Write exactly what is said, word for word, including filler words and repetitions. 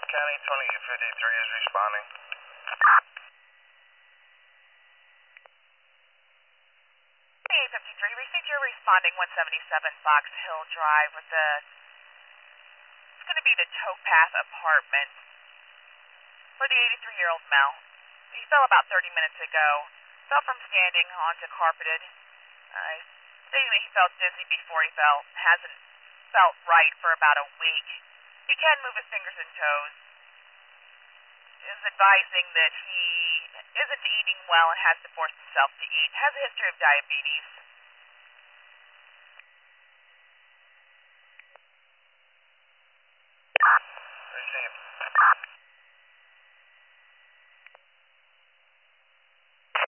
County twenty-eight fifty-three is responding. twenty-eight fifty-three, we think you're responding one seventy-seven Fox Hill Drive with the, it's going to be the Towpath apartment for the eighty-three-year-old male. He fell about thirty minutes ago, fell from standing onto carpeted. Uh, stating that he felt dizzy before he fell, hasn't felt right for about a week. He can move his fingers and toes. Is advising that he isn't eating well and has to force himself to eat. Has a history of diabetes.